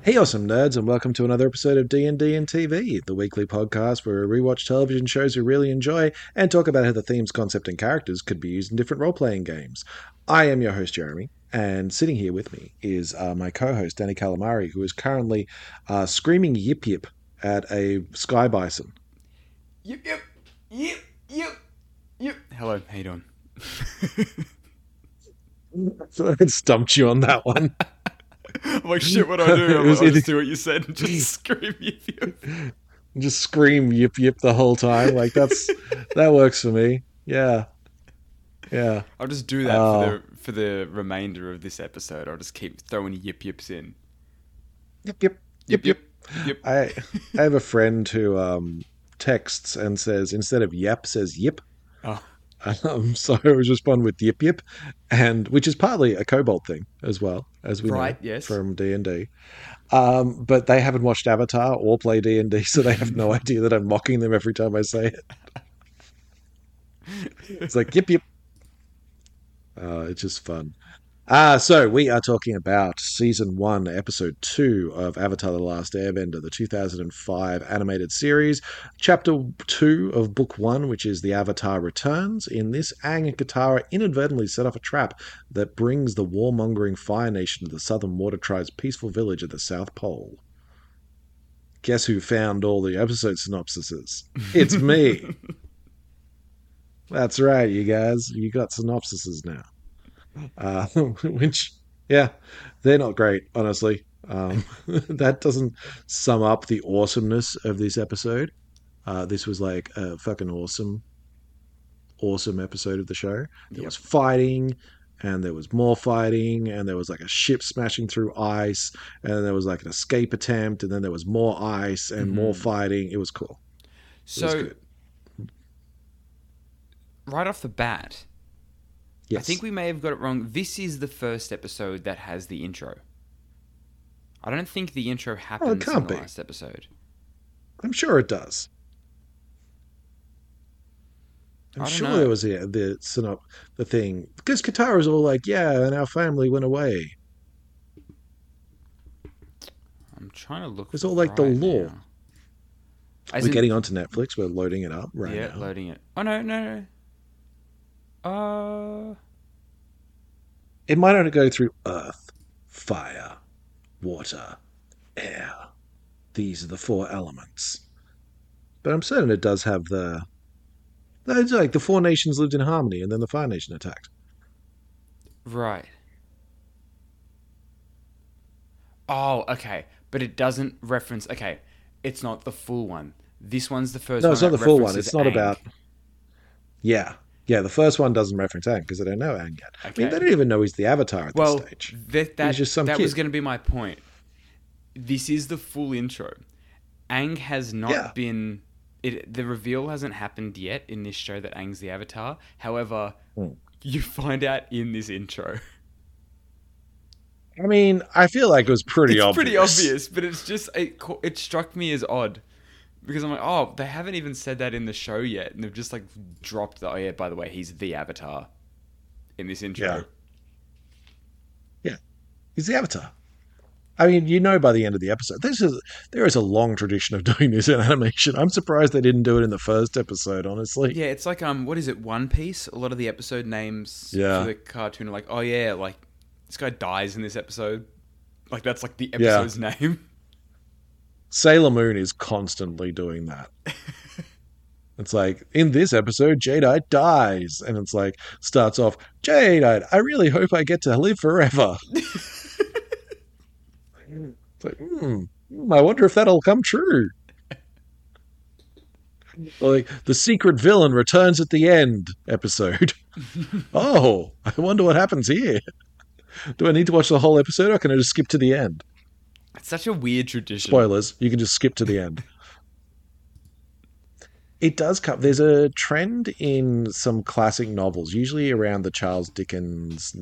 Hey, awesome nerds, and welcome to another episode of D&D and TV, the weekly podcast where we rewatch television shows we really enjoy and talk about how the themes, concept, and characters could be used in different role-playing games. I am your host, Jeremy, and sitting here with me is my co-host, Danny Calamari, who is currently screaming yip yip at a sky bison. Yip, yip, yip, yip, yip. Hello, how you doing? It stumped you on that one. I'm like, shit, what do I do? I'll just do what you said and just scream yip, yip. Just scream yip yip the whole time. Like, that works for me. Yeah. Yeah. I'll just do that for the remainder of this episode. I'll just keep throwing yip yips in. Yip yip. Yip, yip, yip. I have a friend who texts and says, instead of yep, says yip. Oh. So I was respond with yip yip, and which is partly a Kobold thing as well, as we know Yes. from D&D. But they haven't watched Avatar or play D&D, so they have no idea that I'm mocking them every time I say it. It's like yip yip. It's just fun. So we are talking about Season 1, Episode 2 of Avatar The Last Airbender, the 2005 animated series, Chapter 2 of Book 1, which is The Avatar Returns. In this, Aang and Katara inadvertently set off a trap that brings the warmongering Fire Nation to the Southern Water Tribe's peaceful village at the South Pole. Guess who found all the episode synopsises? It's me! That's right, you guys. You got synopsises now. Which, yeah, they're not great, honestly. That doesn't sum up the awesomeness of this episode. This was like a fucking awesome episode of the show. There was fighting, and there was more fighting, and there was like a ship smashing through ice, and then there was like an escape attempt, and then there was more ice and more fighting. It was cool. So, was good. Right off the bat, Yes. I think we may have got it wrong. This is the first episode that has the intro. I don't think the intro happens in the last episode. I'm sure it does. I'm sure there was the thing, because Katara's all like, yeah, and our family went away. I'm trying to look. It's all like the lore. We're getting onto Netflix. We're loading it up right now. Yeah, loading it. Oh no. It might not go through earth, fire, water, air. These are the four elements. But I'm certain it does have it's like the four nations lived in harmony, and then the Fire Nation attacked. Right. Oh, okay. But it doesn't reference... Okay, it's not the full one. This one's the first one. No, it's not the full one. It's not Aang. about... Yeah, the first one doesn't reference Aang, because they don't know Aang yet. Okay. I mean, they don't even know he's the Avatar at this stage. He's just some that kid. was going to be my point. This is the full intro. Aang has not been... The reveal hasn't happened yet in this show that Aang's the Avatar. However, you find out in this intro. I mean, I feel like it was pretty obvious. It's pretty obvious, but it's just... It struck me as odd. Because I'm like, oh, they haven't even said that in the show yet. And they've just like dropped the, oh yeah, by the way, he's the Avatar in this intro. Yeah. He's the Avatar. I mean, by the end of the episode, there is a long tradition of doing this in animation. I'm surprised they didn't do it in the first episode, honestly. Yeah, it's like, what is it, One Piece? A lot of the episode names for the cartoon are like, oh yeah, like, this guy dies in this episode. Like, that's like the episode's name. Sailor Moon is constantly doing that. It's like, in this episode, Jadeite dies. And it's like, starts off, Jadeite, I really hope I get to live forever. It's like, I wonder if that'll come true. Like, the secret villain returns at the end episode. Oh, I wonder what happens here. Do I need to watch the whole episode, or can I just skip to the end? It's such a weird tradition. Spoilers, you can just skip to the end. It does come. There's a trend in some classic novels, usually around the Charles Dickens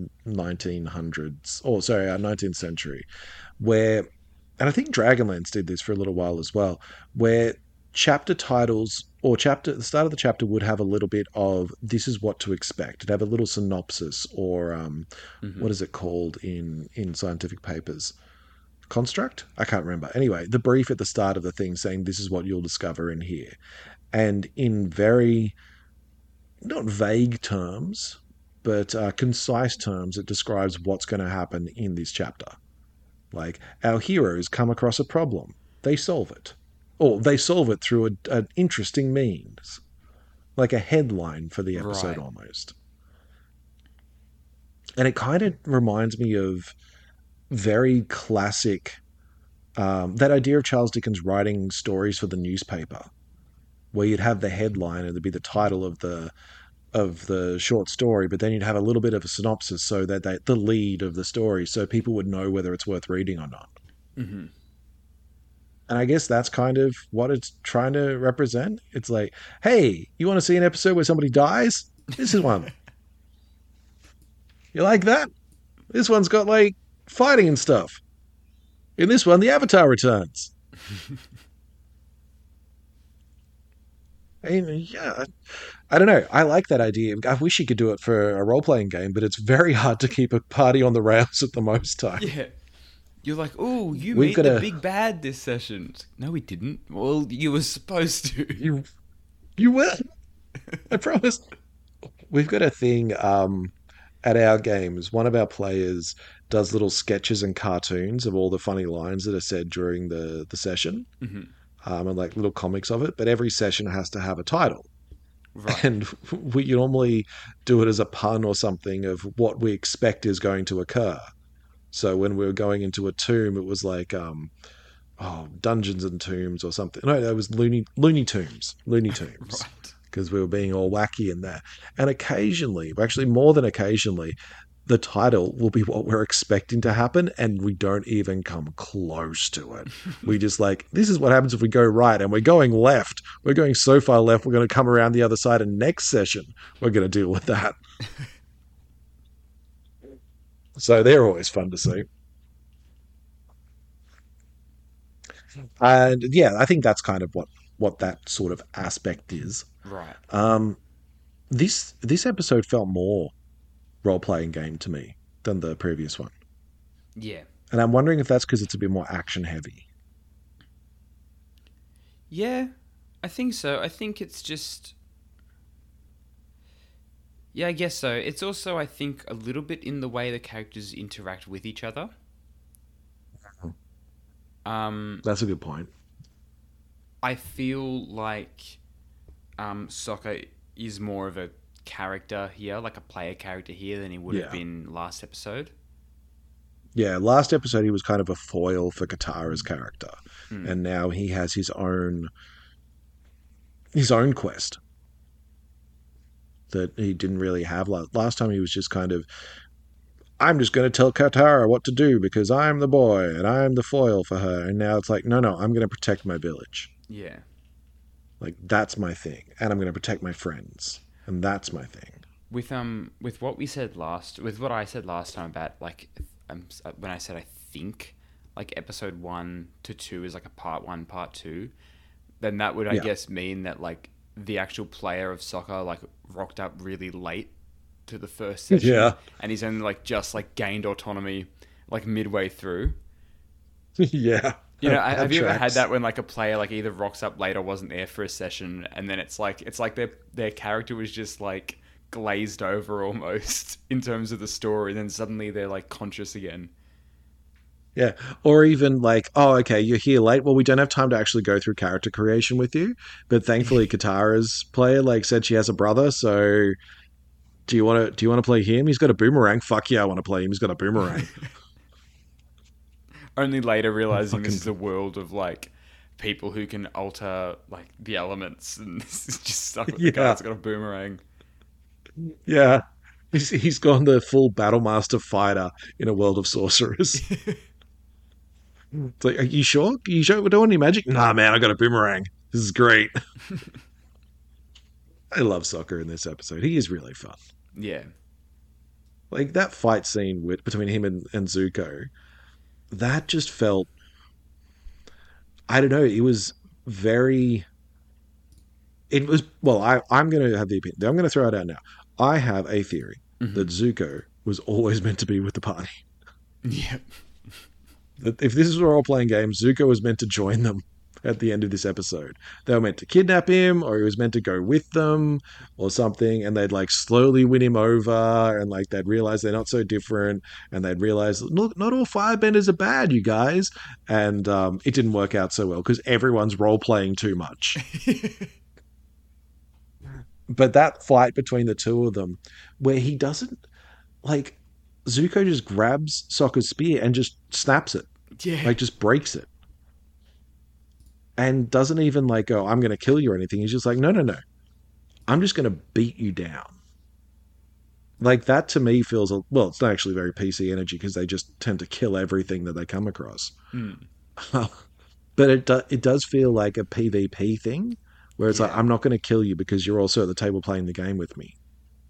19th century, where, and I think Dragonlance did this for a little while as well, where chapter titles or the start of the chapter would have a little bit of, this is what to expect. It'd have a little synopsis or what is it called in scientific papers? construct. I can't remember. Anyway, the brief at the start of the thing saying this is what you'll discover in here. And in very, not vague terms, but concise terms, it describes what's going to happen in this chapter. Like, our heroes come across a problem. They solve it. Or they solve it through an interesting means. Like a headline for the episode, right. Almost. And it kind of reminds me of very classic, that idea of Charles Dickens writing stories for the newspaper, where you'd have the headline and there'd be the title of the short story, but then you'd have a little bit of a synopsis so that the lead of the story, so people would know whether it's worth reading or not. Mm-hmm. And I guess that's kind of what it's trying to represent. It's like, hey, you want to see an episode where somebody dies? This is one. You like that? This one's got, like, fighting and stuff. In this one, the Avatar returns. And yeah, I don't know. I like that idea. I wish you could do it for a role-playing game, but it's very hard to keep a party on the rails at the most time. Yeah. You're like, oh, you meet the big bad this session. No, we didn't. Well, you were supposed to. You were. I promise. We've got a thing at our games. One of our players does little sketches and cartoons of all the funny lines that are said during the session. Mm-hmm. And like little comics of it. But every session has to have a title. Right. And we normally do it as a pun or something of what we expect is going to occur. So when we were going into a tomb, it was like, Dungeons and Tombs or something. No, that was Looney Tunes. Looney Tunes. Right. Because we were being all wacky in there. And occasionally, actually more than occasionally, the title will be what we're expecting to happen, and we don't even come close to it. We just like, this is what happens if we go right, and we're going left. We're going so far left, we're going to come around the other side, and next session, we're going to deal with that. So they're always fun to see. And yeah, I think that's kind of what that sort of aspect is. Right. This episode felt more role-playing game to me than the previous one. Yeah. And I'm wondering if that's because it's a bit more action heavy. Yeah, I think so. I think it's just... Yeah, I guess so. It's also, I think, a little bit in the way the characters interact with each other. That's a good point. I feel like Sokka is more of a character here, like a player character here, than he would have been last episode. Yeah, last episode he was kind of a foil for Katara's character. And now he has his own quest that he didn't really have. Last time he was just kind of, I'm just going to tell Katara what to do because I'm the boy and I'm the foil for her. And now it's like, no, I'm going to protect my village. Yeah. Like, that's my thing. And I'm going to protect my friends. And that's my thing. With what I said last time about, like, when I said I think, like, episode 1 to 2 is like a part 1, part 2, then that would, I guess, mean that, like, the actual player of Sokka, like, rocked up really late to the first session. Yeah. And he's only, like, just, like, gained autonomy, like, midway through. Yeah. You know, have you ever had that when, like, a player, like, either rocks up late or wasn't there for a session, and then it's like their character was just, like, glazed over almost in terms of the story, and then suddenly they're, like, conscious again. Yeah. Or even like, oh, okay, you're here late. Well, we don't have time to actually go through character creation with you. But thankfully Katara's player, like, said she has a brother, so do you want to play him? He's got a boomerang. Fuck yeah, I want to play him. He's got a boomerang. Only later realizing this is a world of, like, people who can alter, like, the elements, and this is just stuck with the guy that's got a boomerang. Yeah. He's gone the full Battlemaster fighter in a world of sorcerers. It's like, are you sure? We don't want any magic? Nah, man, I got a boomerang. This is great. I love Sokka in this episode. He is really fun. Yeah. Like, that fight scene between him and Zuko, that just felt... I don't know, it was very... It was... Well, I'm going to have the opinion. I'm going to throw it out now. I have a theory that Zuko was always meant to be with the party. Yeah. If this is a role playing game, Zuko was meant to join them at the end of this episode. They were meant to kidnap him, or he was meant to go with them, or something, and they'd like slowly win him over, and like they'd realize they're not so different, and they'd realize, look, not all firebenders are bad, you guys. And it didn't work out so well because everyone's role playing too much. But that fight between the two of them, where he doesn't like Zuko just grabs Sokka's spear and just snaps it, Yeah. like just breaks it, and doesn't even like go, "I'm going to kill you" or anything. He's just like, "No, no, no, I'm just going to beat you down." Like that to me feels well. It's not actually very PC energy because they just tend to kill everything that they come across. Mm. But it does feel like a PvP thing where it's like, I'm not going to kill you because you're also at the table playing the game with me.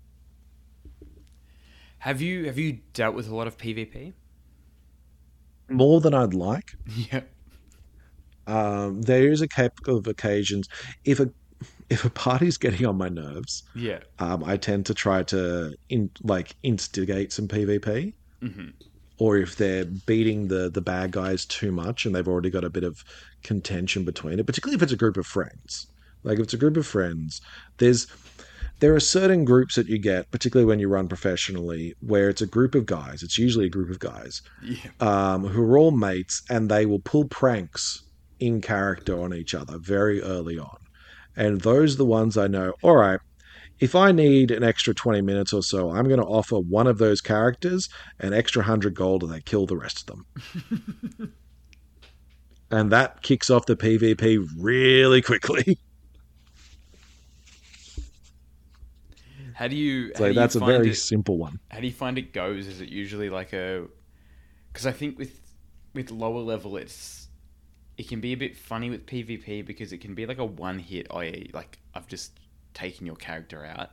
Have you dealt with a lot of PvP? More than I'd like. Yeah. There is a couple of occasions if a party's getting on my nerves, Yeah. I tend to try to instigate some PvP. Mm-hmm. Or if they're beating the bad guys too much and they've already got a bit of contention between it, particularly if it's a group of friends. Like if it's a group of friends, there are certain groups that you get, particularly when you run professionally, where it's a group of guys. It's usually a group of guys who are all mates, and they will pull pranks in character on each other very early on. And those are the ones I know, all right, if I need an extra 20 minutes or so, I'm going to offer one of those characters an extra 100 gold and they kill the rest of them. And that kicks off the PvP really quickly. How do you? So that's a very simple one. How do you find it goes? Is it usually like a? Because I think with lower level, it can be a bit funny with PvP because it can be like a one hit. Like I've just taken your character out.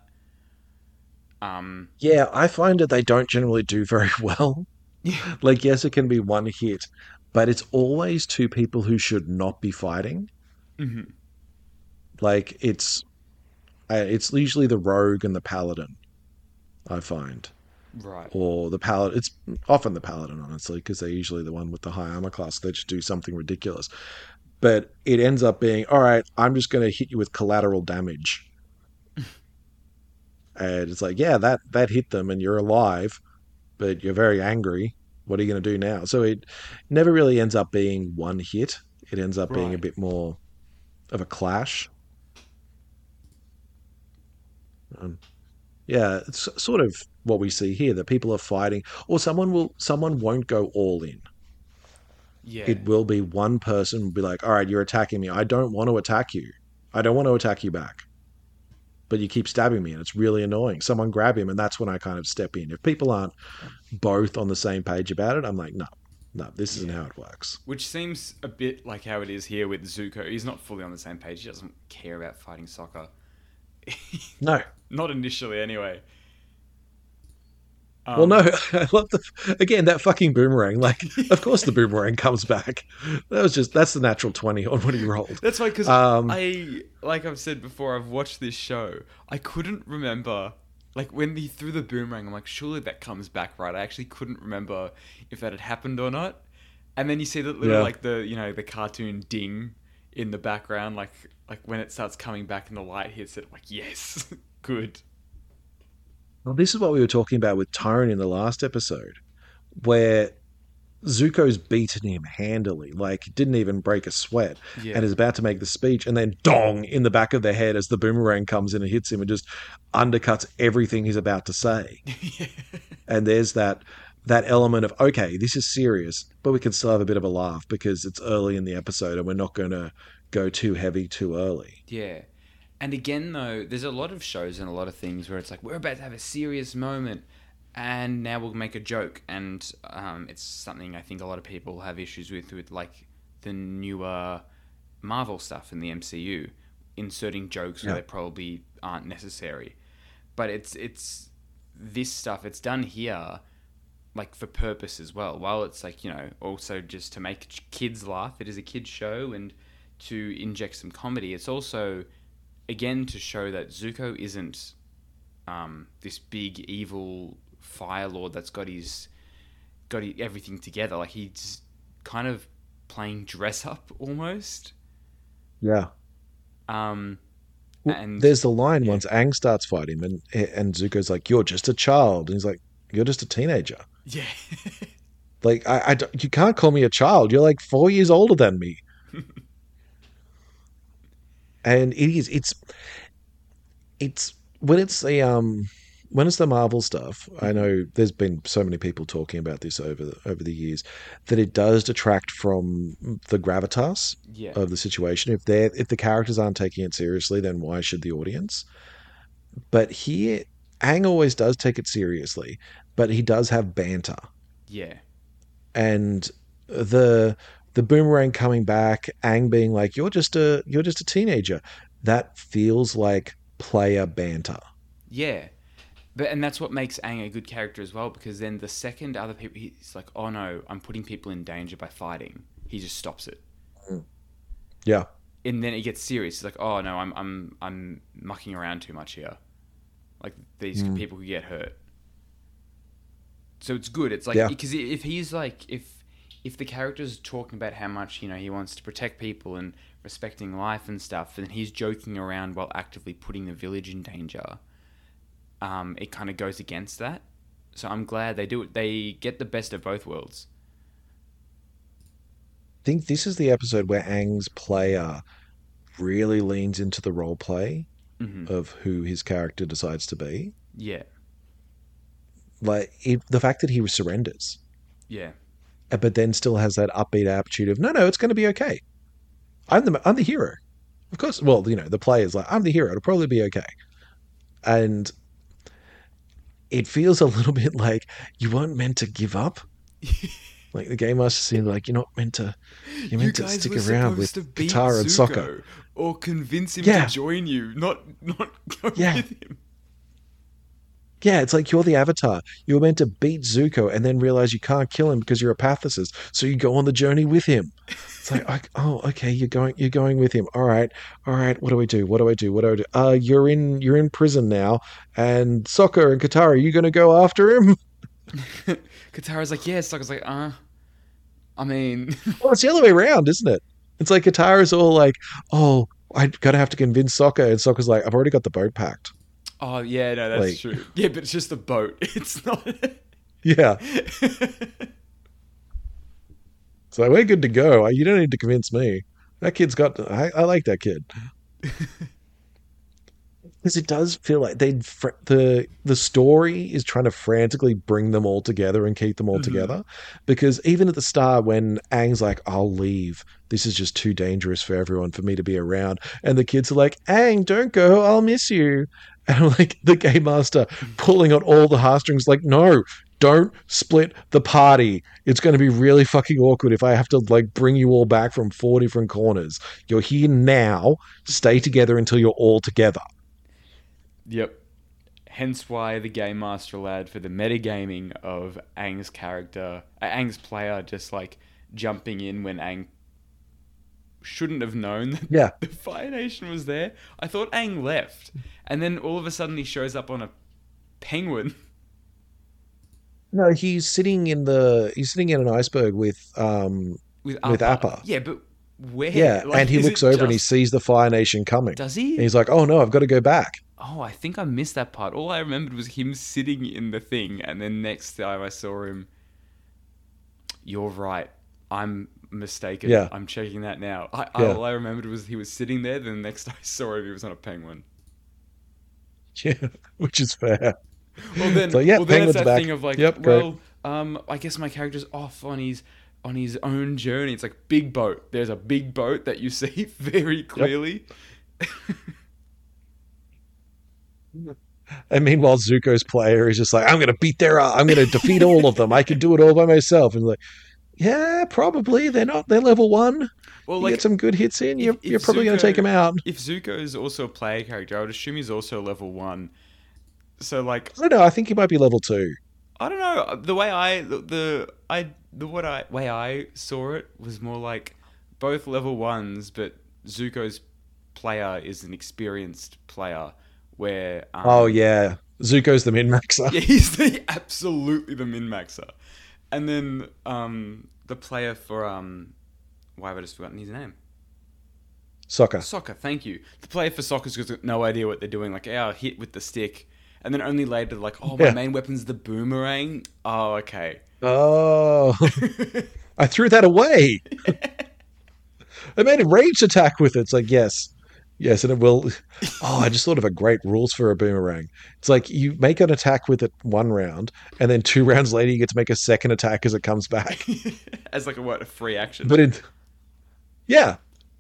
Yeah, I find that they don't generally do very well. Like, yes, it can be one hit, but it's always two people who should not be fighting. Mm-hmm. Like it's usually the rogue and the paladin, I find. Right. Or the paladin. It's often the paladin, honestly, because they're usually the one with the high armor class. They just do something ridiculous. But it ends up being, all right, I'm just going to hit you with collateral damage. And it's like, yeah, that hit them and you're alive, but you're very angry. What are you going to do now? So it never really ends up being one hit. It ends up being a bit more of a clash. Yeah, it's sort of what we see here, that people are fighting, or someone won't go all in. Yeah. It will be one person will be like, all right, you're attacking me. I don't want to attack you. I don't want to attack you back. But you keep stabbing me and it's really annoying. Someone grab him, and that's when I kind of step in. If people aren't both on the same page about it, I'm like, no, this isn't how it works. Which seems a bit like how it is here with Zuko. He's not fully on the same page. He doesn't care about fighting Sokka. No. Not initially, anyway. Well, no, I love again, that fucking boomerang. Like, of course the boomerang comes back. That's the natural 20 on what he rolled. That's why, because like I've said before, I've watched this show. I couldn't remember, like, when he threw the boomerang, I'm like, surely that comes back, right? I actually couldn't remember if that had happened or not. And then you see that little, like, the cartoon ding in the background, like when it starts coming back and the light hits it, I'm like, yes, good. Well, this is what we were talking about with Tone in the last episode, where Zuko's beaten him handily, like didn't even break a sweat, and is about to make the speech, and then dong in the back of the head as the boomerang comes in and hits him and just undercuts everything he's about to say. And there's that element of, okay, this is serious, but we can still have a bit of a laugh because it's early in the episode and we're not going to go too heavy too early. Yeah. And again, though, there's a lot of shows and a lot of things where it's like, we're about to have a serious moment and now we'll make a joke. And it's something I think a lot of people have issues with like the newer Marvel stuff in the MCU, inserting jokes where they probably aren't necessary. But it's this stuff, it's done here like for purpose as well. While it's like, also just to make kids laugh, it is a kids show, and to inject some comedy, it's also, again, to show that Zuko isn't this big evil fire lord that's got everything together. Like, he's kind of playing dress up almost. Yeah. Um, Well, and there's the line yeah, once Aang starts fighting him, and Zuko's like, "You're just a child," and he's like, "You're just a teenager. yeah, Like, you can't call me a child. You're like 4 years older than me." And it's when it's the when it's the Marvel stuff. I Mhm. know there's been so many people talking about this over the years that it does detract from the gravitas Yeah, of the situation. If the characters aren't taking it seriously, then why should the audience? But here, Ang always does take it seriously, but he does have banter. yeah, And the boomerang coming back, Ang being like, you're just a teenager. That feels like player banter. yeah. But and that's what makes Aang a good character as well, because then the second other people, he's like, "Oh no, I'm putting people in danger by fighting." He just stops it, Mm. Yeah. and then it gets serious. He's like, "Oh no, I'm mucking around too much here. Like these Mm. people could get hurt." So it's good. It's like Yeah. because if he's like if the character's talking about how much he wants to protect people and respecting life and stuff, and he's joking around while actively putting the village in danger, it kind of goes against that. So I'm glad they do it. They get the best of both worlds. I think this is the episode where Ang's player really leans into the role play Hmm. of who his character decides to be. Yeah, The fact that he surrenders, yeah, but then still has that upbeat attitude of, no, no, it's going to be okay. I'm the hero. Of course. Well, the player's like, I'm the hero. It'll probably be okay. And it feels a little bit like you weren't meant to give up. Like the game master seemed like you're you meant to guys stick were around with supposed to beat Katara and Sokka. Zuko or convince him to Yeah, join you, not go yeah, with him. yeah. It's like you're the Avatar. You were meant to beat Zuko and then realize you can't kill him because you're a pathicist. So you go on the journey with him. It's like, oh, okay, you're going with him. All right. What do I do? What do I do? What do I do? You're in prison now, and Sokka and Katara, you going to go after him? Katara's like, yeah. Sokka's like, I mean, Well, it's the other way around, isn't it? It's like Katara's all like, oh, I gotta have to convince Sokka, and Sokka's like, I've already got the boat packed. oh yeah, no, that's Like, true. Yeah, but it's just a boat. It's not. yeah. So we're good to go. You don't need to convince me. That kid's got. I like that kid because it does feel like the story is trying to frantically bring them all together and keep them all Hmm. together. Because even at the start, when Aang's like, "I'll leave. This is just too dangerous for everyone for me to be around," and the kids are like, "Aang, don't go. I'll miss you." And I'm like the game master pulling on all the heartstrings, like, "No, don't split the party. It's going to be really fucking awkward if I have to like bring you all back from 4 different corners. You're here now. Stay together until you're all together." Yep. Hence why the game master allowed for the metagaming of Aang's character, Aang's player, just like jumping in when Aang shouldn't have known that Yeah. the Fire Nation was there. I thought Aang left, and then all of a sudden he shows up on a penguin No, he's sitting in an iceberg with with Appa. Appa. Yeah, but where? Yeah, and Like, he is looks it over and he just? sees the Fire Nation coming. Does And he? he's like, "Oh no, I've got to go back." Oh, I think I missed that part. All I remembered was him sitting in the thing, and then next time I saw him, you're right. I'm mistaken. Yeah. I'm checking that now. Yeah. All I remembered was he was sitting there. Then the next I saw him, he was on a penguin. Yeah, which is fair. So yeah, Well, then it's Penguin's that back. thing of like, Yep, great. well, I guess my character's off on his own journey. It's like big boat. There's a big boat that you see very Yep. clearly. And meanwhile, Zuko's player is just like, I'm going to beat their I'm going to defeat all of them. I can do it all by myself. And like, yeah, probably. They're level one. Well, You get like some good hits in, if you're probably going to take Zuko them out. if Zuko is also a player character, I would assume he's also level one. So like I don't know. I think he might be level two. I don't know the way way I saw it was more like both level ones, but Zuko's player is an experienced player where Oh, yeah. Zuko's the min maxer. yeah he's the absolutely the min maxer, And then the player for why have I just forgotten his name? Soccer. Soccer, thank you. The player for soccer's got no idea what they're doing. Like, I'll hit with the stick, and then only later, like, oh, my Yeah. main weapon's the boomerang. Oh, okay. Oh, I threw that away. I made a ranged attack with it. It's like, yes. Yes, and it will. Oh, I just thought of a great rules for a boomerang. It's like you make an attack with it one round, and then 2 rounds later, you get to make a second attack as it comes back. As like a free action. But it, yeah,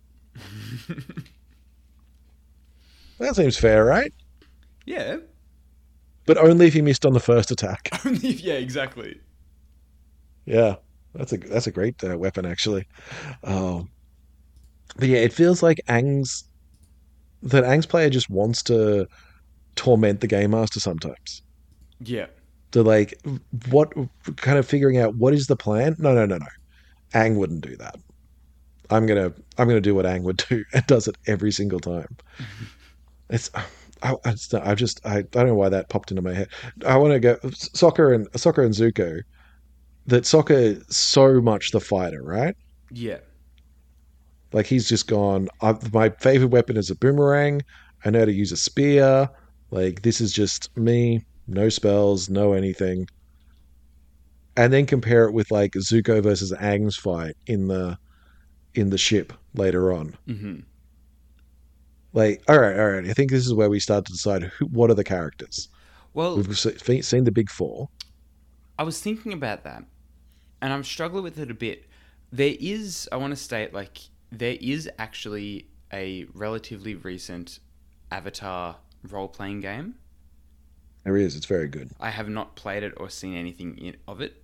that seems fair, right? Yeah. But only if you missed on the first attack. Yeah, exactly. Yeah, that's a great weapon actually. Oh, but yeah, it feels like Ang's player just wants to torment the game master sometimes. Yeah. To like what kind of figuring out what is the plan? No, no, no, no. Ang wouldn't do that. I'm gonna do what Ang would do and does it every single time. It's I don't know why that popped into my head. I want to go soccer and Zuko. That soccer is so much the fighter, right? Yeah. Like he's just gone. My favorite weapon is a boomerang. I know how to use a spear. Like this is just me. No spells, no anything. And then compare it with like Zuko versus Aang's fight in the ship later on. Mm-hmm. Like, all right, all right. I think this is where we start to decide what are the characters. Well, We've seen the big four. I was thinking about that, and I'm struggling with it a bit. There is, I want to state, like, there is actually a relatively recent Avatar role-playing game. There is. It's very good. I have not played it or seen anything of it,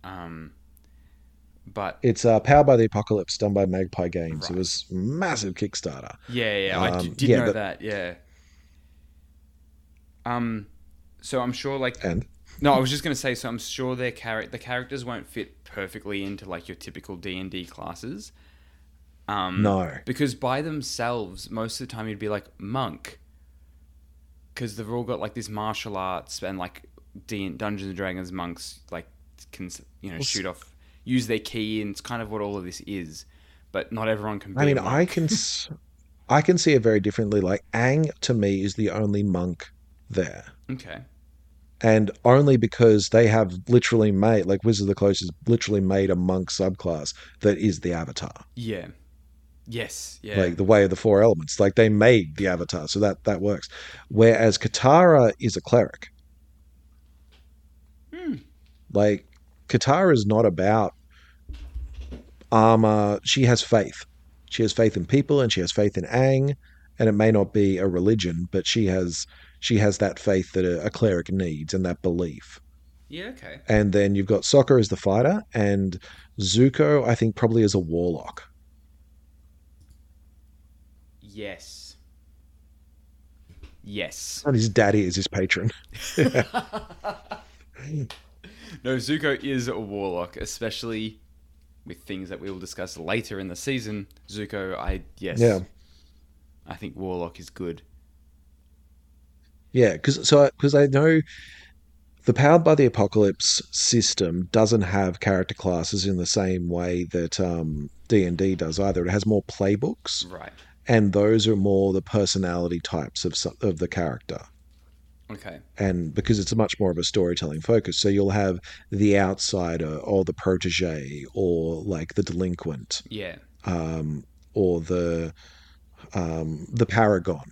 but It's powered by the Apocalypse, done by Magpie Games. It right. was massive Kickstarter. Yeah, I did Yeah, know that. Yeah. So I'm sure, like, and no, I was just gonna say. So I'm sure the characters won't fit perfectly into like your typical D&D classes. no, Because by themselves, most of the time you'd be like monk, because they've all got like this martial arts and like Dungeons and Dragons monks like can shoot off, use their ki, and it's kind of what all of this is. But not everyone can be. I mean, a monk. I can see it very differently. Like Aang to me is the only monk there, Okay. and only because they have literally made like Wizard of the Coast has literally made a monk subclass that is the Avatar. Yeah. Yes. Yeah. Like the way of the four elements. Like they made the Avatar, so that works. Whereas Katara is a cleric. Hmm. Like Katara is not about armor. She has faith. She has faith in people, and she has faith in Aang. And it may not be a religion, but she has that faith that a cleric needs and that belief. Yeah. Okay. And then you've got Sokka as the fighter, and Zuko, I think, probably as a warlock. Yes. Yes. And his daddy is his patron. No, Zuko is a warlock, especially with things that we will discuss later in the season. Zuko, yes, Yeah. I think warlock is good. Yeah, because I know the Powered by the Apocalypse system doesn't have character classes in the same way that D&D does either. It has more playbooks, Right. and those are more the personality types of the character. Okay. And because it's a much more of a storytelling focus, so you'll have the outsider or the protege or like the delinquent, Yeah. or the paragon.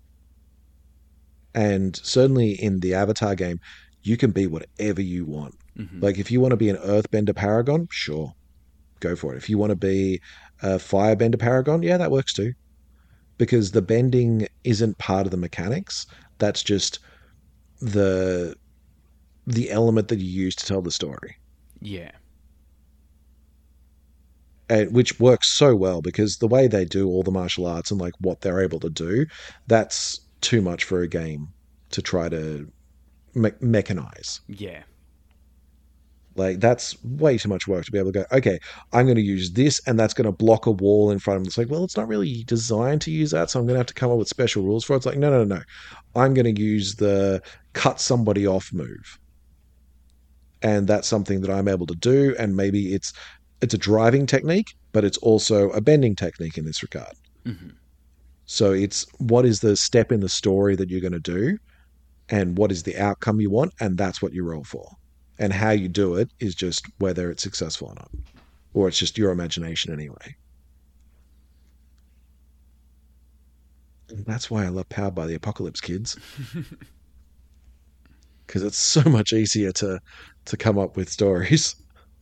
And certainly in the Avatar game, you can be whatever you want. Mm-hmm. Like if you want to be an Earthbender paragon, sure, go for it. If you want to be a Firebender paragon, yeah, that works too. Because the bending isn't part of the mechanics. That's just the element that you use to tell the story. Yeah. Which works so well because the way they do all the martial arts and like what they're able to do, that's too much for a game to try to mechanize. Yeah. Like that's way too much work to be able to go, okay, I'm going to use this and that's going to block a wall in front of them. It's like, well, it's not really designed to use that, so I'm going to have to come up with special rules for it. It's like, no, no, no, no. I'm going to use the cut somebody off move. and that's something that I'm able to do. And maybe it's a driving technique, but it's also a bending technique in this regard. Mm-hmm. So it's what is the step in the story that you're going to do, and what is the outcome you want, and that's what you roll for. And how you do it is just whether it's successful or not, or it's just your imagination anyway. And that's why I love Powered by the Apocalypse, kids, because it's so much easier to come up with stories.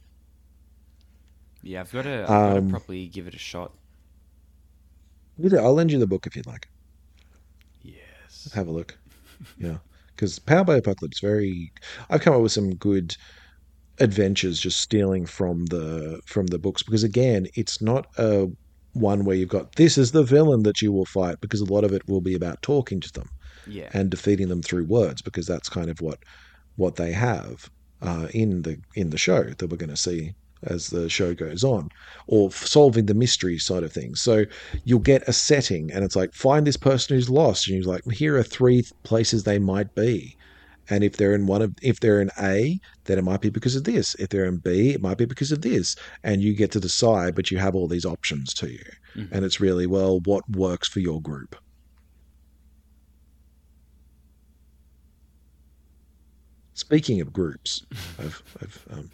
Yeah, I've got to Um, properly give it a shot. I'll lend you the book if you'd like. Yes. Have a look. Yeah, because Powered by Apocalypse, very. I've come up with some good adventures just stealing from the books, because again, it's not a one where you've got this is the villain that you will fight, because a lot of it will be about talking to them Yeah. and defeating them through words, because that's kind of what they have in the show that we're going to see as the show goes on, or solving the mystery side of things. So you'll get a setting, and it's like, find this person who's lost, and you're like, here are three places they might be. And if they're in A, then it might be because of this. If they're in B, it might be because of this. And you get to decide, but you have all these options to you. Mm-hmm. And it's really, well, what works for your group? Speaking of groups, I've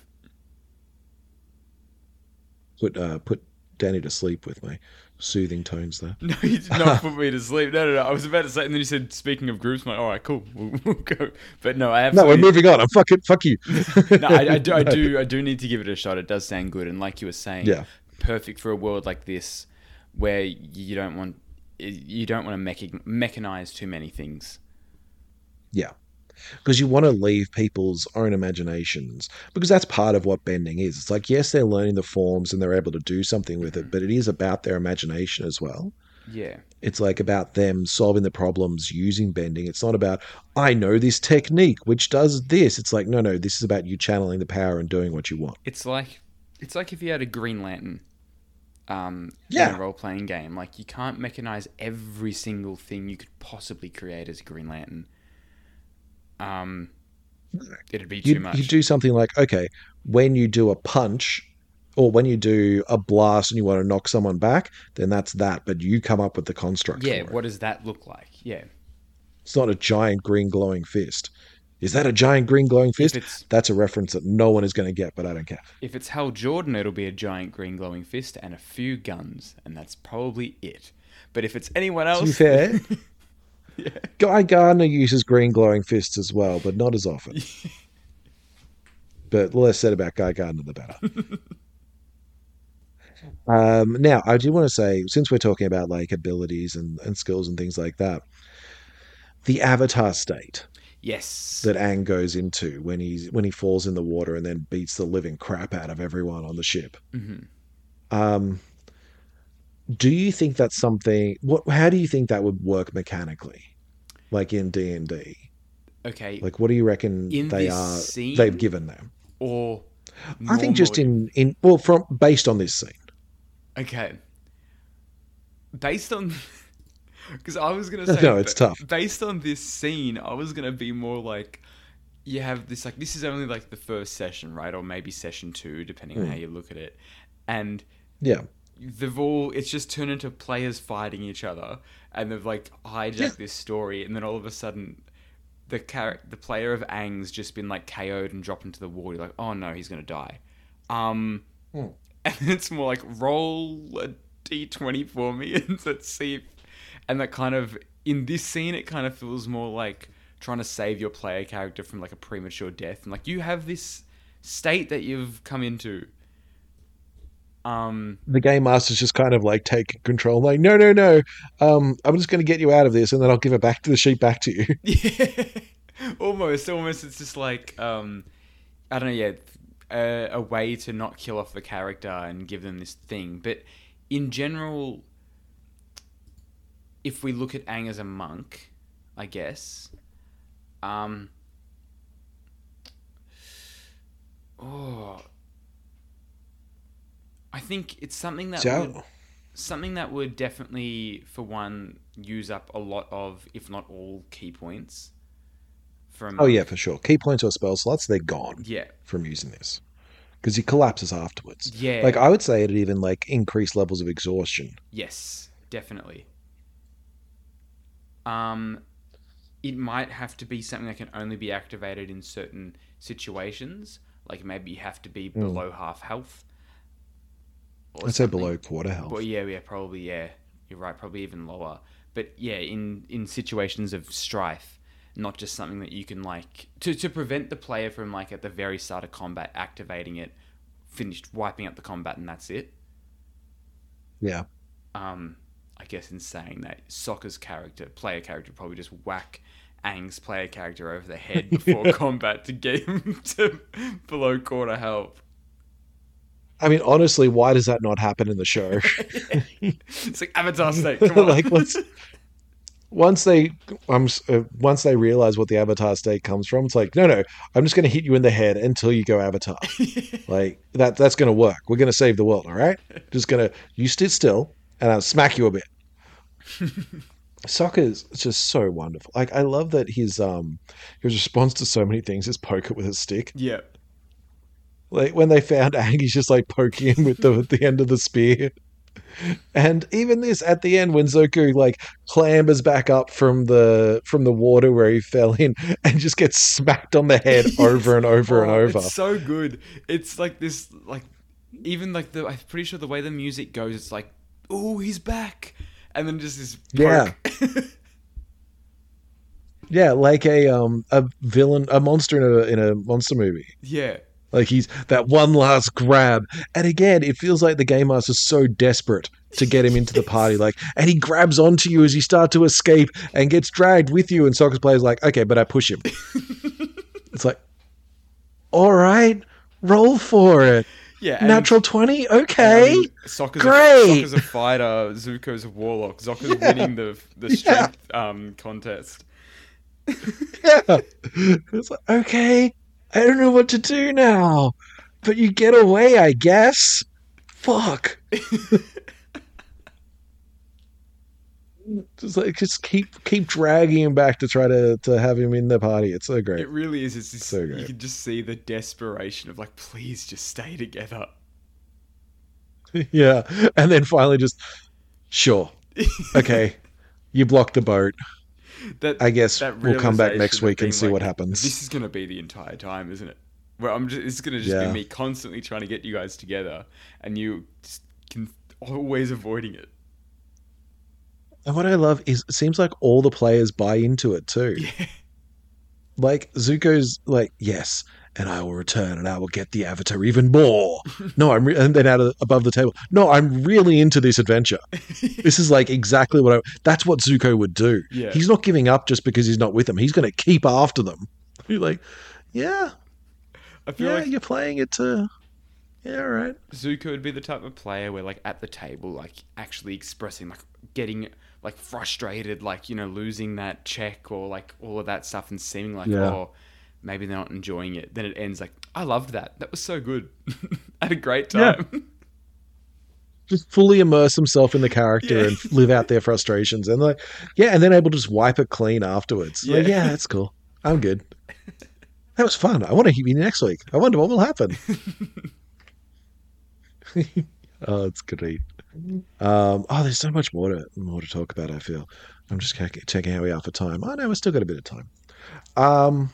put Danny to sleep with my soothing tones there. No, you did not put me to sleep. No. I was about to say, and then you said, speaking of groups, I'm like, all right, cool, we'll go. But no, I No, we're absolutely. moving on. I'm fuck you. No, I do need to give it a shot. It does sound good, and like you were saying, Yeah, perfect for a world like this, where you don't want to mechanize too many things. yeah. Because you want to leave people's own imaginations, because that's part of what bending is. It's like, yes, they're learning the forms and they're able to do something with Mm-hmm. it, but it is about their imagination as well. Yeah. It's like about them solving the problems using bending. It's not about, I know this technique which does this. It's like, no, this is about you channeling the power and doing what you want. It's like if you had a Green Lantern in a Yeah. role playing game. Like, you can't mechanize every single thing you could possibly create as a Green Lantern. It'd be too You much. do something like, okay, when you do a punch or when you do a blast and you want to knock someone back, then that's that. But you come up with the construct Yeah, for it. what does that look like? Yeah. It's not a giant green glowing fist. Is that a giant green glowing If fist? it's That's a reference that no one is going to get, but I don't care. if it's Hal Jordan, it'll be a giant green glowing fist and a few guns, and that's probably it. But if it's anyone To be else, fair, yeah. Guy Gardner uses green glowing fists as well, but not as often. But the less said about Guy Gardner, the better. Now, I do want to say, since we're talking about like abilities and skills and things like that, the avatar state Yes. that Aang goes into when he falls in the water and then beats the living crap out of everyone on the ship. Hmm. Um, do you think that's something? How do you think that would work mechanically, like in D&D? Okay. Like, what do you reckon In this they've scene, given them? or I think just normally. in well, from based on this scene. Okay. Based on. Because I was going to say, No, it's tough. based on this scene, I was going to be more like, you have this, like, this is only like the first session, right? Or maybe session 2, depending on how you look at it. And Yeah, it's just turned into players fighting each other, and they've like hijacked yeah, this story, and then all of a sudden, the player of Aang's just been like KO'd and dropped into the water. You're like, oh no, he's going to die. Um, Hmm. and it's more like, roll a d20 for me and let's see if. And that kind of, in this scene, it kind of feels more like trying to save your player character from like a premature death. And like, you have this state that you've come into. The game master's just kind of like taking control. Like, no. I'm just going to get you out of this, and then I'll give it back to the sheep back to you. Yeah. Almost. It's just like, I don't know, yeah, a way to not kill off the character and give them this thing. But in general, if we look at Aang as a monk, I guess, oh, I think it's So, something that would definitely, for one, use up a lot of, if not all, key points from Oh yeah, for sure. Key points or spell slots, they're gone yeah, from using this because he collapses afterwards. Like yeah, I would say, it even like increased levels of exhaustion. yes, definitely. Um, it might have to be something that can only be activated in certain situations. Like maybe you have to be Mm. below half health or I'd say something. below quarter But health. yeah, probably yeah. You're right, probably even lower. But yeah, in situations of strife, not just something that you can like to prevent the player from like at the very start of combat activating it, finished wiping out the combat and that's it. Yeah. um, I guess in saying that, Sokka's player character, probably just whack Aang's player character over the head before combat to get him to below quarter health. I mean, honestly, why does that not happen in the show? It's like Avatar State. Come on. Like, once they once they realize what the Avatar state comes from, it's like, no, I'm just going to hit you in the head until you go Avatar. Like that's going to work. We're going to save the world, all right? Just gonna you sit still, and I'll smack you a bit. Sokka's just so wonderful. Like I love that his response to so many things is poke it with a stick. Yeah. Like when they found Aang, he's just like poking him with the end of the spear. And even this at the end when Zuko like clambers back up from the water where he fell in and just gets smacked on the head over and over and Oh, over. it's so good. It's like this, like even like the I'm pretty sure the way the music goes, it's like, oh, he's back, and then just this Yeah. poke. Yeah, like a villain, a monster in a monster movie. Yeah. Like he's that one last grab. And again, it feels like the game master's so desperate to get him into the party. Like, and he grabs onto you as you start to escape and gets dragged with you. And Soccer's player's like, okay, but I push him. It's like, all right, roll for it. Yeah, Natural 20? and, Okay. Great. Sokka's a fighter. Zuko's a warlock. Sokka's winning the strength contest. Yeah. It's like, okay, I don't know what to do now. But you get away, I guess. Fuck. Just keep dragging him back to try to have him in the party. It's so great. It really is. It's just, So you great. can just see the desperation of like, please just stay together. Yeah. And then finally just sure. Okay. You blocked the boat. that I guess that we'll come back next realization of week and being see like, what happens. this is gonna be the entire time, isn't it? Where it's gonna just be Yeah. me constantly trying to get you guys together, and you just can always avoiding it. And what I love is it seems like all the players buy into it too. Yeah, Like Zuko's like, yes, and I will return and I will get the Avatar even more. No, and then above the table. No, I'm really into this adventure. This is like exactly that's what Zuko would do. yeah. He's not giving up just because he's not with them. He's going to keep after them. You're like, yeah, I feel yeah, like you're playing it to, yeah, all right. Zuko would be the type of player where, like, at the table, like, actually expressing, like, getting, like, frustrated, like, losing that check or, like, all of that stuff and seeming like, Yeah. oh, maybe they're not enjoying it. Then it ends like, I loved that. That was so good. I had a great Yeah. time. Just fully immerse himself in the character Yeah. and live out their frustrations. And like, yeah, and then able to just wipe it clean afterwards. Like, Yeah. yeah, that's cool. I'm good. That was fun. I want to hear you next week. I wonder what will happen. Oh, it's great. There's so much more to talk about. I feel I'm just checking how we are for time. Oh no, we've still got a bit of time. Um,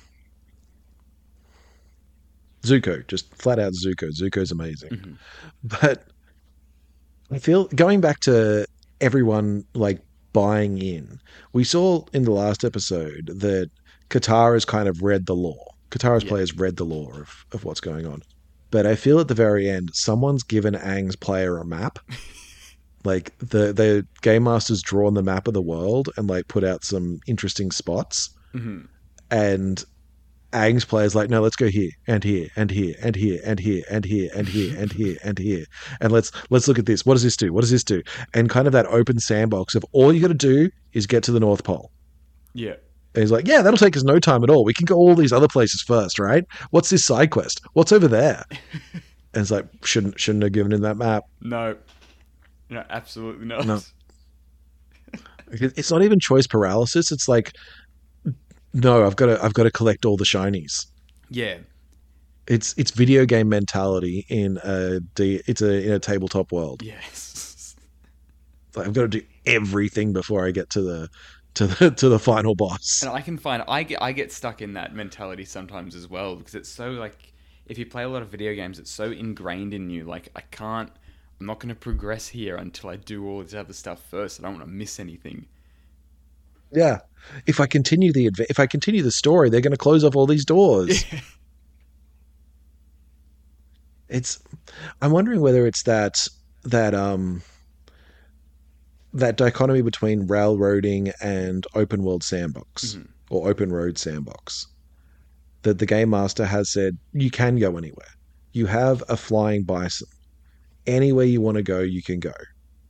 Zuko, just flat out Zuko. Zuko's amazing, Mhm. but I feel going back to everyone like buying in. We saw in the last episode that Katara's kind of read the lore. Katara's Yeah. players read the lore of what's going on. But I feel at the very end, someone's given Aang's player a map. Like the game master's drawn the map of the world and like put out some interesting spots. Mhm. And Aang's player's like, no, let's go here and here and here and here and here and here and here and here and here. And let's look at this. What does this do? What does this do? And kind of that open sandbox of all you got to do is get to the North Pole. Yeah. And he's like, yeah, that'll take us no time at all. We can go all these other places first, right? What's this side quest? What's over there? And it's like, shouldn't have given him that map. No. No, absolutely not. No. It's not even choice paralysis. It's like No, I've got to collect all the shinies. Yeah. It's video game mentality in a tabletop world. Yes. Like I've got to do everything before I get to the final boss. And I can find I get stuck in that mentality sometimes as well because it's so like if you play a lot of video games, it's so ingrained in you. Like I'm not going to progress here until I do all this other stuff first. I don't want to miss anything. Yeah. If I continue the story, they're going to close off all these doors. Yeah. It's I'm wondering whether it's that that dichotomy between railroading and open world sandbox Mhm. or open road sandbox that the game master has said you can go anywhere. You have a flying bison. Anywhere you want to go, you can go.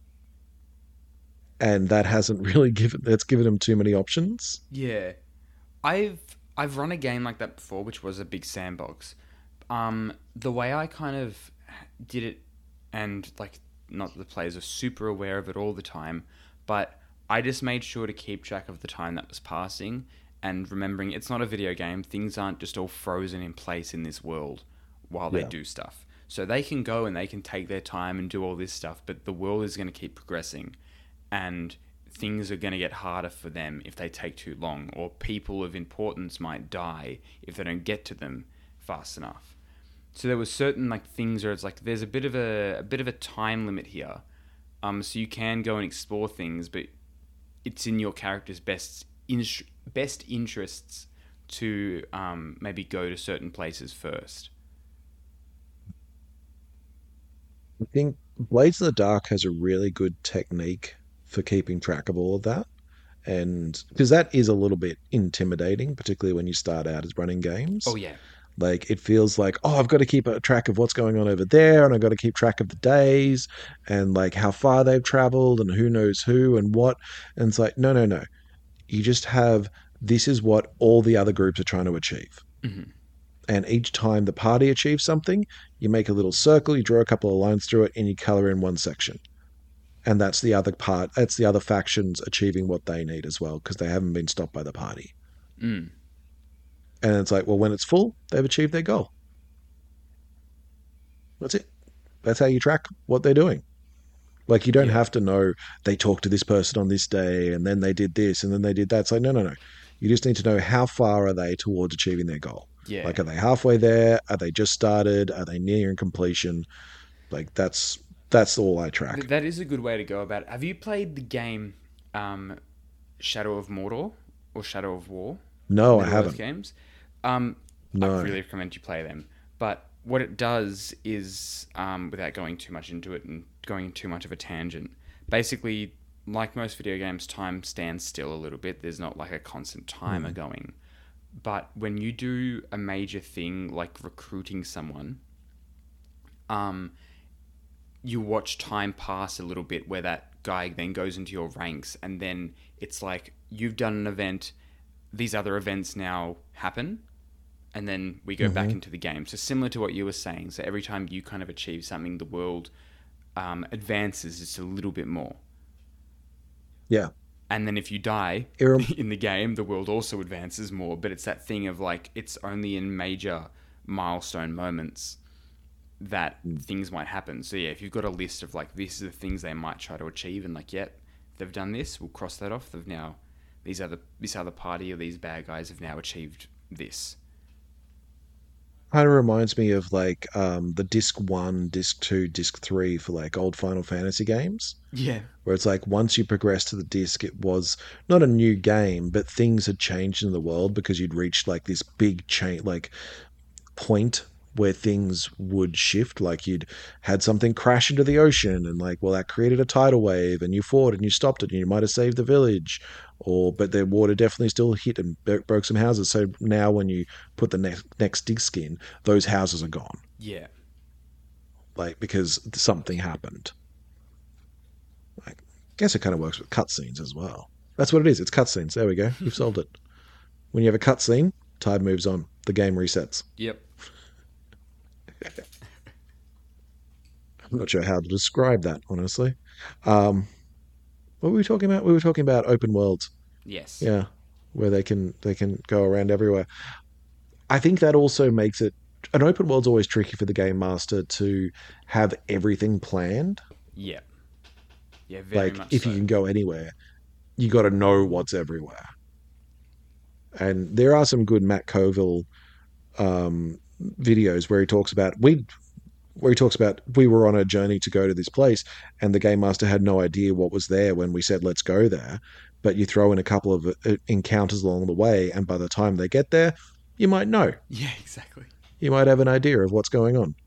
And that hasn't really given that's given him too many options. Yeah. I've I've run a game like that before, which was a big sandbox. The way I kind of did it, and like not that the players are super aware of it all the time, but I just made sure to keep track of the time that was passing and remembering it's not a video game. Things aren't just all frozen in place in this world while they Yeah. do stuff. So they can go and they can take their time and do all this stuff, but the world is going to keep progressing, and things are going to get harder for them if they take too long, or people of importance might die if they don't get to them fast enough. So there was certain like things where it's like there's a bit of a time limit here. So you can go and explore things, but it's in your character's best interests to maybe go to certain places first. I think Blades in the Dark has a really good technique for keeping track of all of that. And because that is a little bit intimidating, particularly when you start out as running Oh games. yeah. Like it feels like, oh, I've got to keep a track of what's going on over there, and I've got to keep track of the days and like how far they've traveled and who knows who and what. And it's like, no, no, no. You just have this is what all the other groups are trying to achieve. Hmm. And each time the party achieves something, you make a little circle, you draw a couple of lines through it, and you color in one section. And that's the other part. That's the other factions achieving what they need as well because they haven't been stopped by the party. Mm. And it's like, well, when it's full, they've achieved their goal. That's it. That's how you track what they're doing. Like you don't Yeah. have to know they talked to this person on this day and then they did this and then they did that. It's like, no, no, no. You just need to know how far are they towards achieving their goal. Yeah. Like, are they halfway there? Are they just started? Are they nearing completion? Like that's all I track. That is a good way to go about it. Have you played the game um, Shadow of Mordor or Shadow of War, the No, I Middle Earth haven't. games? I No. really recommend you play them. But what it does is, without going too much into it and going too much of a tangent, basically, like most video games, time stands still a little bit. There's not like a constant timer Hmm. going. But when you do a major thing like recruiting someone, um, you watch time pass a little bit where that guy then goes into your ranks, and then it's like you've done an event, these other events now happen, and then we go back Hmm. into the game. So similar to what you were saying. So every time you kind of achieve something, the world advances just a little bit more. Yeah. And then if you die It rem- in the game, the world also advances more. But it's that thing of like it's only in major milestone moments that things might happen. So yeah, if you've got a list of like these are the things they might try to achieve, and like, yep, they've done this, we'll cross that off. They've now this other party or these bad guys have now achieved this. Kind of reminds me of like the disc one, disc two, disc three for like old Final Fantasy games, Yeah. where it's like once you progress to the disc, it was not a new game, but things had changed in the world because you'd reached like this big change, like point where things would shift. Like you'd had something crash into the ocean, and like, well, that created a tidal wave, and you fought and you stopped it, and you might have saved the village, or but the water definitely still hit and broke some houses. So now, when you put the next disc in, those houses are gone, Yeah. like because something happened. I guess it kind of works with cutscenes as well. That's what it is. It's cutscenes. There we go. You've solved it. When you have a cutscene, time moves on. The game resets. Yep. I'm not sure how to describe that, honestly. Um, what were we talking about? We were talking about open worlds. Yes. Yeah. where they can go around everywhere. I think that also makes it an open world's always tricky for the game master to have everything planned. Yeah. Yeah, very Like much if you so. can go anywhere, you got to know what's everywhere. And there are some good Matt Colville videos where he talks about we were on a journey to go to this place and the game master had no idea what was there when we said let's go there, but you throw in a couple of encounters along the way and by the time they get there you might know, Yeah, exactly. you might have an idea of what's going on.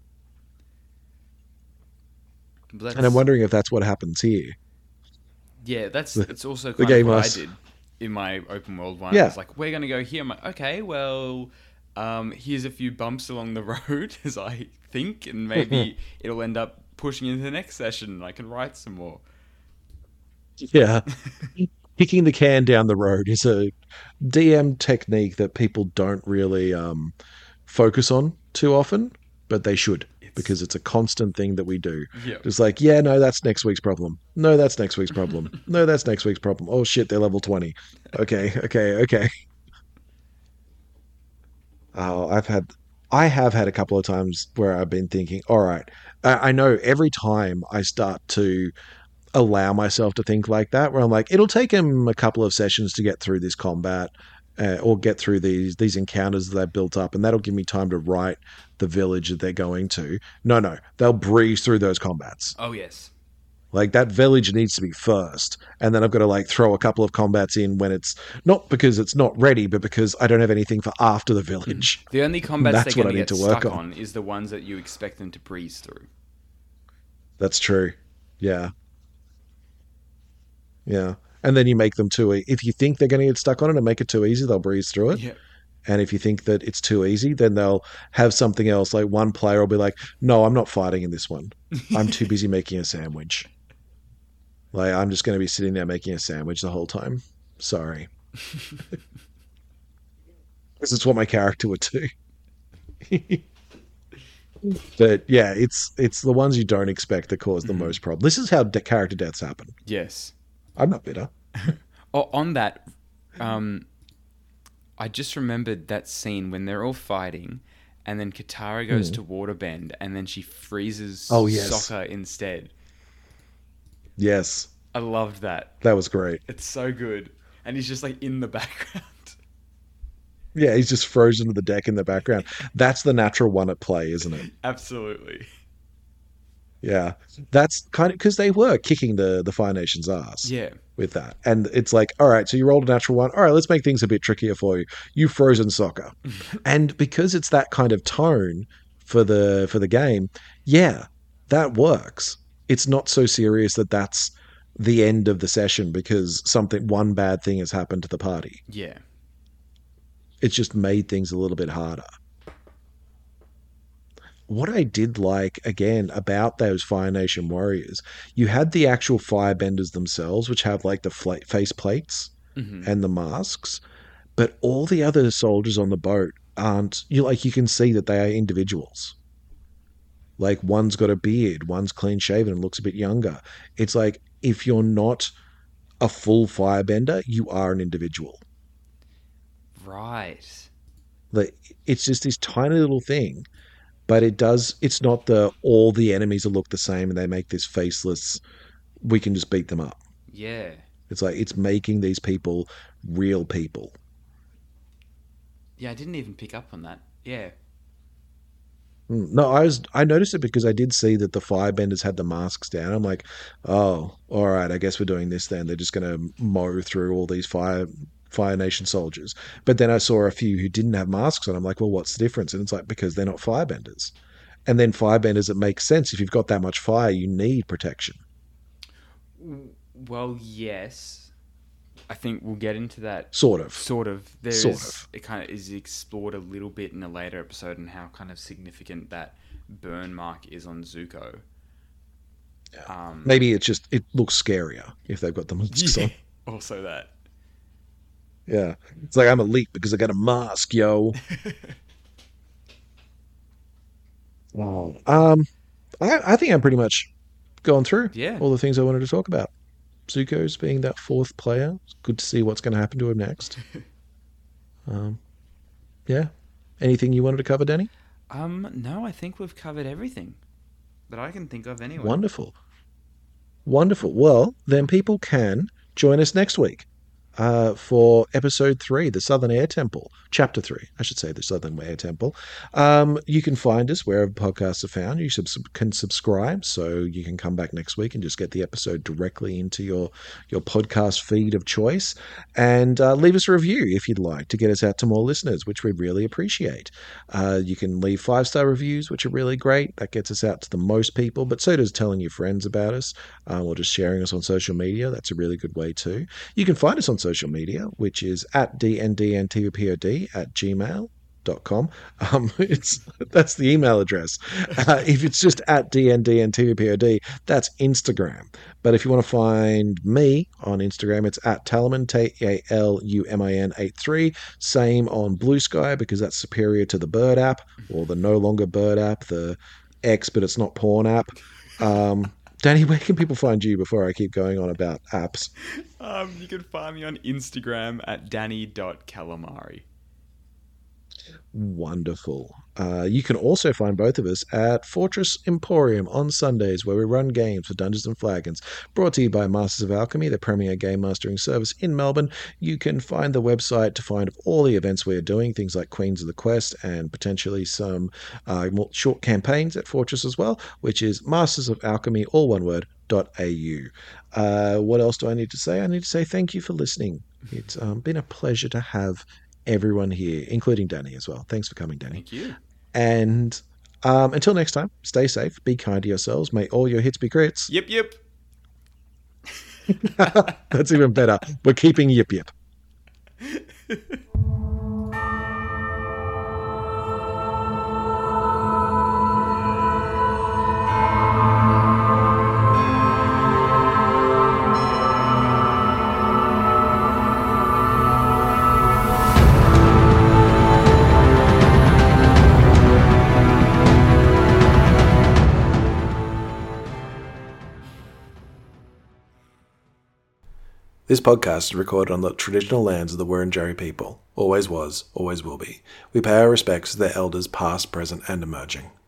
But And I'm that's wondering if that's what happens here. yeah, that's the, it's also the kind of game what I master, did in my open world one. It yeah. was like, we're gonna go here. I'm like, okay, well, here's a few bumps along the road as I think, and maybe it'll end up pushing into the next session and I can write some more. Yeah, kicking the can down the road is a DM technique that people don't really focus on too often, but they should It's because it's a constant thing that we do. yeah. Just like, yeah, no, that's next week's problem. No, that's next week's problem. No, that's next week's problem. Oh shit, they're level 20. Okay, okay, okay. Oh, I have had a couple of times where I've been thinking, all right, I know every time I start to allow myself to think like that, where I'm like, it'll take him a couple of sessions to get through this combat, or get through these encounters that they've built up, and that'll give me time to write the village that they're going to. No, no, they'll breeze through those combats. Oh yes. Like that village needs to be first, and then I've got to like throw a couple of combats in when it's not because it's not ready, but because I don't have anything for after the village. The only combats they're That's what going I to need get to work stuck on. on is the ones that you expect them to breeze through. That's true. Yeah, yeah. And then you make them too. If you think they're going to get stuck on it and make it too easy, they'll breeze through it. Yeah. And if you think that it's too easy, then they'll have something else. Like one player will be like, "No, I'm not fighting in this one. I'm too busy making a sandwich. Like I'm just going to be sitting there making a sandwich the whole time. Sorry, because it's what my character would do." But yeah, it's the ones you don't expect that cause the Mhm. most problem. This is how character deaths happen. Yes. I'm not bitter. Oh, on that, um, I just remembered that scene when they're all fighting, and then Katara goes Hmm. to waterbend, and then she freezes Oh yes, Sokka instead. yes, I loved that. that was great. It's so good, and he's just like in the background. Yeah, he's just frozen to the deck in the background. That's the natural one at play, isn't it? Absolutely. Yeah, that's kind of because they were kicking the Fire Nation's ass Yeah. with that, and it's like, all right, so you rolled a natural one. All right, let's make things a bit trickier for you. You frozen soccer, and because it's that kind of tone for the game, yeah, that works. It's not so serious that that's the end of the session because something one bad thing has happened to the party. Yeah. It's just made things a little bit harder. What I did like again about those Fire Nation warriors, you had the actual firebenders themselves, which have like the face plates Hmm. and the masks, but all the other soldiers on the boat aren't. You like you can see that they are individuals. Like one's got a beard, one's clean shaven and looks a bit younger. It's like if you're not a full firebender, you are an individual. Right. Like it's just this tiny little thing, but it's not the all the enemies will look the same and they make this faceless, we can just beat them up. Yeah. It's like it's making these people real people. Yeah, I didn't even pick up on that. Yeah. No, I noticed it because I did see that the firebenders had the masks down. I'm like, oh, all right, I guess we're doing this then. They're just gonna mow through all these Fire Nation soldiers. But then I saw a few who didn't have masks on. I'm like, well, what's the difference? And it's like because they're not firebenders. And then firebenders, it makes sense. If you've got that much fire, you need protection. Well, yes. I think we'll get into that Sort of. sort of. There Sort is of. it kind of is explored a little bit in a later episode and how kind of significant that burn mark is on Zuko. Yeah. Um, Maybe it looks scarier if they've got the masks yeah. on. Also that. Yeah. It's like I'm elite because I got a mask, yo. Wow. I think I'm pretty much gone through Yeah. all the things I wanted to talk about. Zuko's being that fourth player. It's good to see what's going to happen to him next. Yeah. Anything you wanted to cover, Danny? No, I think we've covered everything that I can think of anyway. Wonderful. Wonderful. Well, then people can join us next week for episode 3, the Southern Air Temple. Chapter 3, I should say, the Southern Air Temple. You can find us wherever podcasts are found. You can subscribe, so you can come back next week and just get the episode directly into your podcast feed of choice. And leave us a review if you'd like to get us out to more listeners, which we really appreciate. You can leave 5-star reviews, which are really great. That gets us out to the most people, but so does telling your friends about us or just sharing us on social media. That's a really good way too. You can find us on social media, which is at dndntvpod@gmail.com. That's the email address. If it's just at dndntvpod, that's Instagram. But if you want to find me on Instagram, it's at Talumin, TALUMIN 83. Same on Blue Sky, because that's superior to the Bird app, or the no longer Bird app, the X but it's not porn app. Danny, where can people find you before I keep going on about apps? You can find me on Instagram at danny.calamari. Wonderful. You can also find both of us at Fortress Emporium on Sundays, where we run games for Dungeons & Flagons, brought to you by Masters of Alchemy, the premier game mastering service in Melbourne. You can find the website to find all the events we are doing, things like Queens of the Quest and potentially some more short campaigns at Fortress as well, which is Masters of Alchemy, all one word, .au. What else do I need to say? I need to say thank you for listening. It's been a pleasure to have everyone here, including Danny as well. Thanks for coming, Danny. Thank you. And until next time, stay safe, be kind to yourselves, may all your hits be crits. Yip, yip. That's even better. We're keeping yip, yip. This podcast is recorded on the traditional lands of the Wurundjeri people. Always was, always will be. We pay our respects to their elders past, present and emerging.